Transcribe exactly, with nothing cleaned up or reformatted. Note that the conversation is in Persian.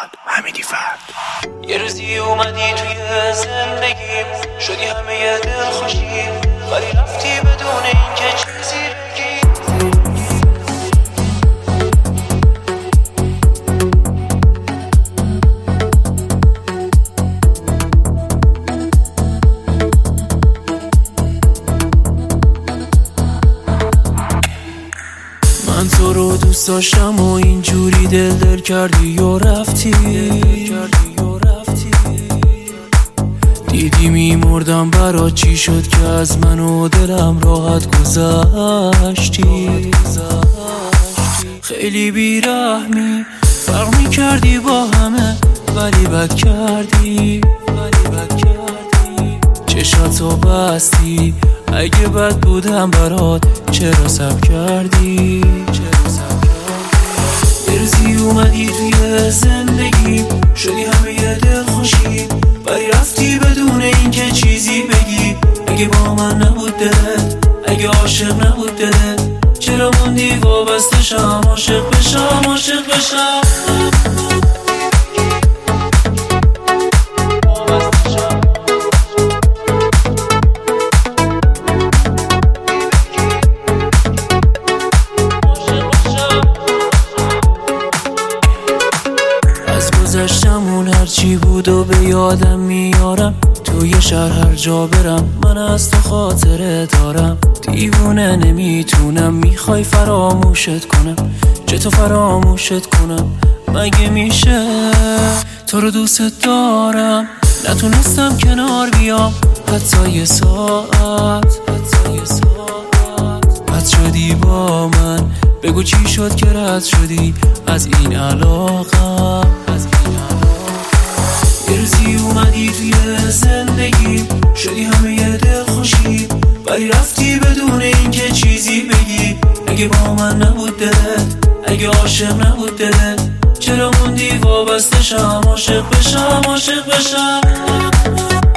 حمیدی فرد. یه روزی اومدی توی زندگیم، شدی همه دل خوشیم، ولی رفتی بدون اینکه چیزی بگی. من تو رو دوست داشتم و اینجوری دل دل کردی و رفتی. دیدی میمردم برات، چی شد که از من و دلم راحت گذشتی. خیلی بیرحمی، فرق میکردی با همه ولی بد کردی. چشاتو بستی، اگه بد بودم برات چرا صبر کردی. یه روزی اومدی توی زندگی، شدی همه دل خوشی، ولی رفتی بدون اینکه چیزی بگی. اگه با من نبود دلت، اگه عاشق نبود دلت، چرا موندی وابسته شم، عاشق بشم عاشق بشم. گذشتمون هرچی بود و به یادم میارم، توی شهر هر جا برم من از تو خاطره دارم. دیوونه نمیتونم، میخوای فراموشت کنم، چه تو فراموشت کنم مگه میشه. تو رو دوست دارم، نتونستم کنار بیام حتی یه ساعت. رد شدی با من، بگو چی شد که رد شدی از این علاقه. یه روزی اومدی توی زندگی، شدی همه دل خوشی، ولی رفتی بدون اینکه چیزی بگی. اگه با من نبود دلت، اگه عاشق نبود دلت، چرا موندی وابسته شم، عاشق بشم عاشق بشم.